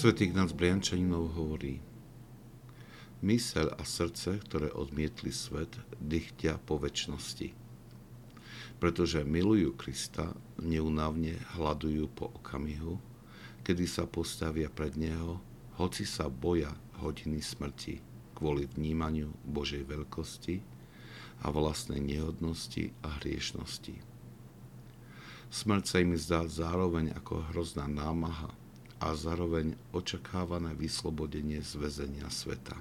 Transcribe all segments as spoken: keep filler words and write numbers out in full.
Svätý Ignác Briančaninov hovorí: Myseľ a srdce, ktoré odmietli svet, dychtia po večnosti. Pretože milujú Krista, neúnavne hľadujú po okamihu, kedy sa postavia pred Neho, hoci sa boja hodiny smrti kvôli vnímaniu Božej veľkosti a vlastnej nehodnosti a hriešnosti. Smrť sa im zdá zároveň ako hrozná námaha a zároveň očakávané vyslobodenie z väzenia sveta.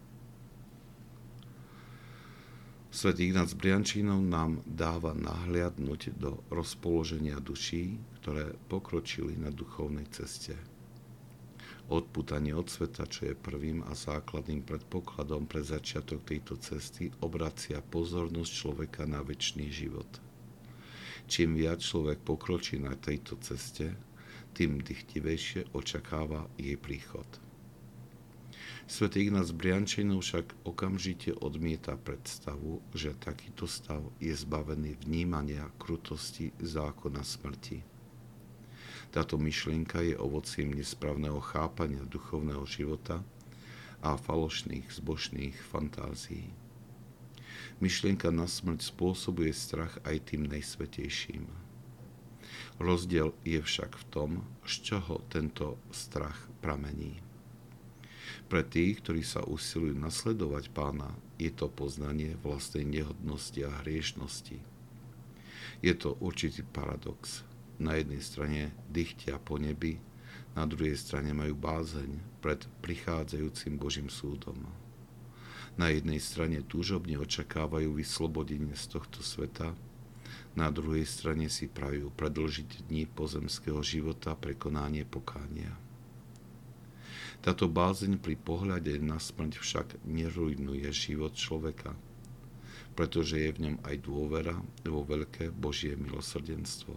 Svätý Ignác Briančinov nám dáva nahliadnuť do rozpoloženia duší, ktoré pokročili na duchovnej ceste. Odpútanie od sveta, čo je prvým a základným predpokladom pre začiatok tejto cesty, obracia pozornosť človeka na večný život. Čím viac človek pokročí na tejto ceste, tým dychtivejšie očakáva jej príchod. Svätý Ignác Briančinov však okamžite odmieta predstavu, že takýto stav je zbavený vnímania krutosti zákona smrti. Táto myšlienka je ovocím nesprávneho chápania duchovného života a falošných zbožných fantázií. Myšlienka na smrť spôsobuje strach aj tým najsvätejším. Rozdiel je však v tom, z čoho tento strach pramení. Pre tých, ktorí sa usilujú nasledovať Pána, je to poznanie vlastnej nehodnosti a hriešnosti. Je to určitý paradox. Na jednej strane dychtia po nebi, na druhej strane majú bázeň pred prichádzajúcim Božím súdom. Na jednej strane túžobne očakávajú vyslobodenie z tohto sveta, na druhej strane si prajú predĺžiť dni pozemského života pre konanie pokánia. Táto bázeň pri pohľade na smrť však nerujnuje život človeka, pretože je v ňom aj dôvera vo veľké Božie milosrdenstvo.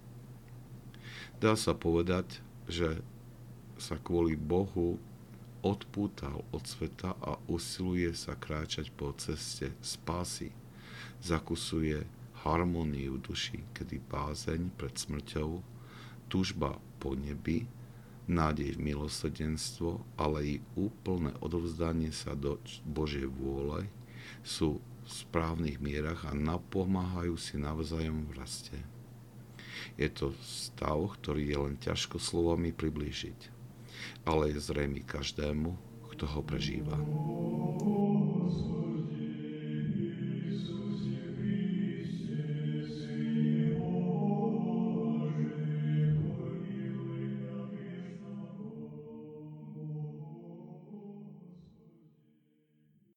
Dá sa povedať, že sa kvôli Bohu odpútal od sveta a usiluje sa kráčať po ceste spásy. Zakusuje harmóniu duši, kedy bázeň pred smrťou, túžba po nebi, nádej v milosrdenstvo, ale i úplné odovzdanie sa do Božej vôle sú v správnych mierach a napomáhajú si navzájom v raste. Je to stav, ktorý je len ťažko slovami priblížiť, ale je zrejmý každému, kto ho prežíva.